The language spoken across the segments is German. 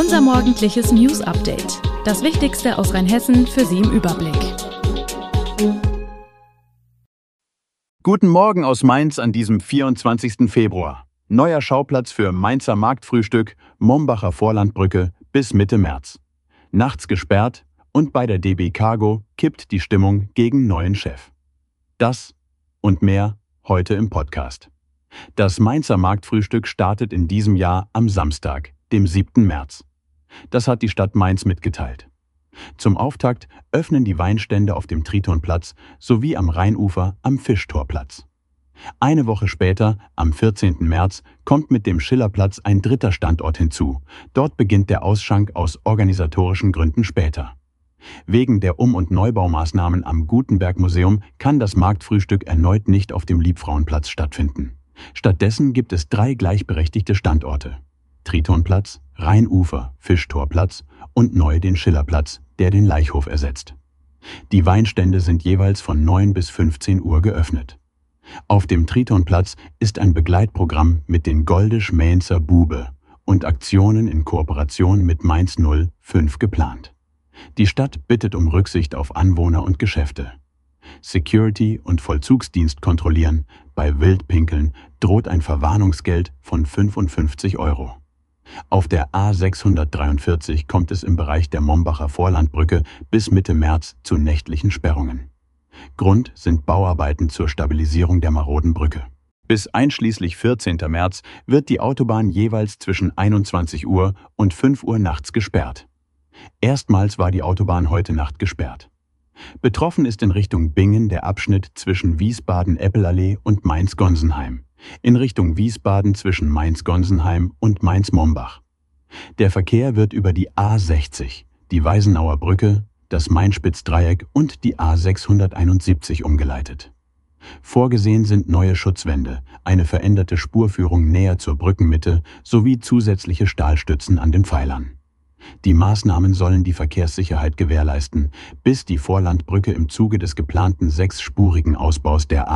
Unser morgendliches News-Update. Das Wichtigste aus Rheinhessen für Sie im Überblick. Guten Morgen aus Mainz an diesem 24. Februar. Neuer Schauplatz für Mainzer Marktfrühstück, Mombacher Vorlandbrücke bis Mitte März. Nachts gesperrt und bei der DB Cargo kippt die Stimmung gegen neuen Chef. Das und mehr heute im Podcast. Das Mainzer Marktfrühstück startet in diesem Jahr am Samstag, dem 7. März. Das hat die Stadt Mainz mitgeteilt. Zum Auftakt öffnen die Weinstände auf dem Tritonplatz sowie am Rheinufer am Fischtorplatz. Eine Woche später, am 14. März, kommt mit dem Schillerplatz ein dritter Standort hinzu. Dort beginnt der Ausschank aus organisatorischen Gründen später. Wegen der Um- und Neubaumaßnahmen am Gutenberg-Museum kann das Marktfrühstück erneut nicht auf dem Liebfrauenplatz stattfinden. Stattdessen gibt es 3 gleichberechtigte Standorte: Tritonplatz, Rheinufer, Fischtorplatz und neu den Schillerplatz, der den Laichhof ersetzt. Die Weinstände sind jeweils von 9 bis 15 Uhr geöffnet. Auf dem Tritonplatz ist ein Begleitprogramm mit den Goldisch-Mainzer Bube und Aktionen in Kooperation mit Mainz 05 geplant. Die Stadt bittet um Rücksicht auf Anwohner und Geschäfte. Security und Vollzugsdienst kontrollieren. Bei Wildpinkeln droht ein Verwarnungsgeld von 55 €. Auf der A643 kommt es im Bereich der Mombacher Vorlandbrücke bis Mitte März zu nächtlichen Sperrungen. Grund sind Bauarbeiten zur Stabilisierung der maroden Brücke. Bis einschließlich 14. März wird die Autobahn jeweils zwischen 21 Uhr und 5 Uhr nachts gesperrt. Erstmals war die Autobahn heute Nacht gesperrt. Betroffen ist in Richtung Bingen der Abschnitt zwischen Wiesbaden-Eppelallee und Mainz-Gonsenheim, in Richtung Wiesbaden zwischen Mainz-Gonsenheim und Mainz-Mombach. Der Verkehr wird über die A60, die Weisenauer Brücke, das Main-Spitz-Dreieck und die A671 umgeleitet. Vorgesehen sind neue Schutzwände, eine veränderte Spurführung näher zur Brückenmitte sowie zusätzliche Stahlstützen an den Pfeilern. Die Maßnahmen sollen die Verkehrssicherheit gewährleisten, bis die Vorlandbrücke im Zuge des geplanten 6-spurigen Ausbaus der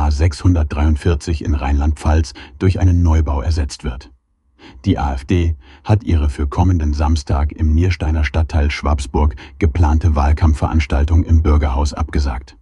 A643 in Rheinland-Pfalz durch einen Neubau ersetzt wird. Die AfD hat ihre für kommenden Samstag im Niersteiner Stadtteil Schwabsburg geplante Wahlkampfveranstaltung im Bürgerhaus abgesagt.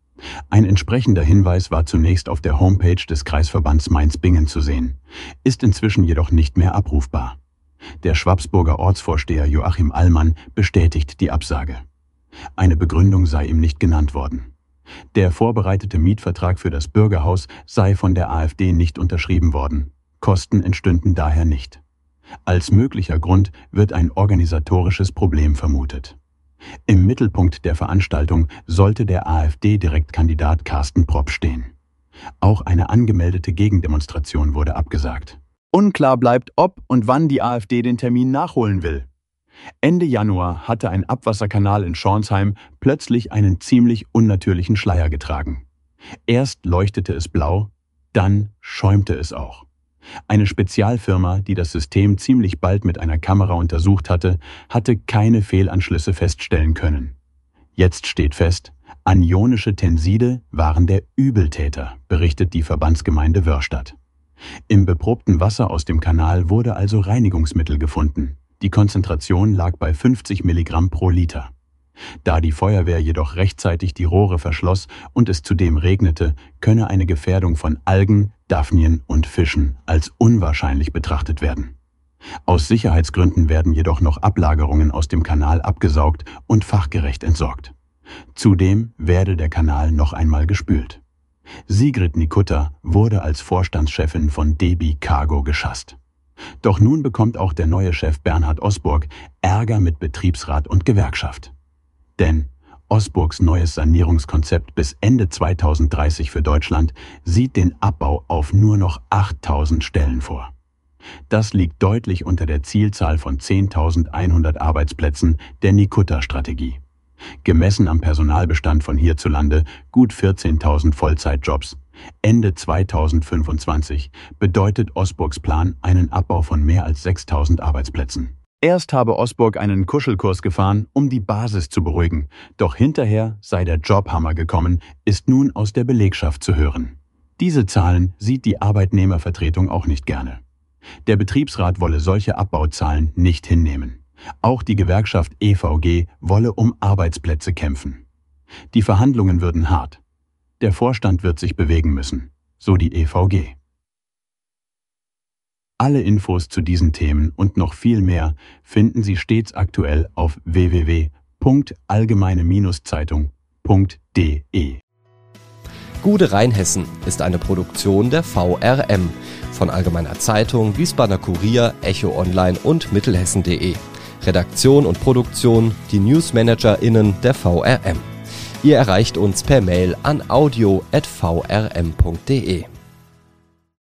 Ein entsprechender Hinweis war zunächst auf der Homepage des Kreisverbands Mainz-Bingen zu sehen, ist inzwischen jedoch nicht mehr abrufbar. Der Schwabsburger Ortsvorsteher Joachim Allmann bestätigt die Absage. Eine Begründung sei ihm nicht genannt worden. Der vorbereitete Mietvertrag für das Bürgerhaus sei von der AfD nicht unterschrieben worden. Kosten entstünden daher nicht. Als möglicher Grund wird ein organisatorisches Problem vermutet. Im Mittelpunkt der Veranstaltung sollte der AfD-Direktkandidat Carsten Propp stehen. Auch eine angemeldete Gegendemonstration wurde abgesagt. Unklar bleibt, ob und wann die AfD den Termin nachholen will. Ende Januar hatte ein Abwasserkanal in Schornsheim plötzlich einen ziemlich unnatürlichen Schleier getragen. Erst leuchtete es blau, dann schäumte es auch. Eine Spezialfirma, die das System ziemlich bald mit einer Kamera untersucht hatte, hatte keine Fehlanschlüsse feststellen können. Jetzt steht fest, anionische Tenside waren der Übeltäter, berichtet die Verbandsgemeinde Wörrstadt. Im beprobten Wasser aus dem Kanal wurde also Reinigungsmittel gefunden. Die Konzentration lag bei 50 Milligramm pro Liter. Da die Feuerwehr jedoch rechtzeitig die Rohre verschloss und es zudem regnete, könne eine Gefährdung von Algen, Daphnien und Fischen als unwahrscheinlich betrachtet werden. Aus Sicherheitsgründen werden jedoch noch Ablagerungen aus dem Kanal abgesaugt und fachgerecht entsorgt. Zudem werde der Kanal noch einmal gespült. Sigrid Nikutta wurde als Vorstandschefin von DB Cargo geschasst. Doch nun bekommt auch der neue Chef Bernhard Osburg Ärger mit Betriebsrat und Gewerkschaft. Denn Osburgs neues Sanierungskonzept bis Ende 2030 für Deutschland sieht den Abbau auf nur noch 8.000 Stellen vor. Das liegt deutlich unter der Zielzahl von 10.100 Arbeitsplätzen der Nikutta-Strategie. Gemessen am Personalbestand von hierzulande gut 14.000 Vollzeitjobs. Ende 2025 bedeutet Osburgs Plan einen Abbau von mehr als 6.000 Arbeitsplätzen. Erst habe Osburg einen Kuschelkurs gefahren, um die Basis zu beruhigen, doch hinterher sei der Jobhammer gekommen, ist nun aus der Belegschaft zu hören. Diese Zahlen sieht die Arbeitnehmervertretung auch nicht gerne. Der Betriebsrat wolle solche Abbauzahlen nicht hinnehmen. Auch die Gewerkschaft EVG wolle um Arbeitsplätze kämpfen. Die Verhandlungen würden hart. Der Vorstand wird sich bewegen müssen, so die EVG. Alle Infos zu diesen Themen und noch viel mehr finden Sie stets aktuell auf www.allgemeine-zeitung.de. Gude Rheinhessen ist eine Produktion der VRM von Allgemeiner Zeitung, Wiesbadener Kurier, Echo Online und Mittelhessen.de. Redaktion und Produktion die NewsmanagerInnen der VRM. Ihr erreicht uns per Mail an audio@vrm.de.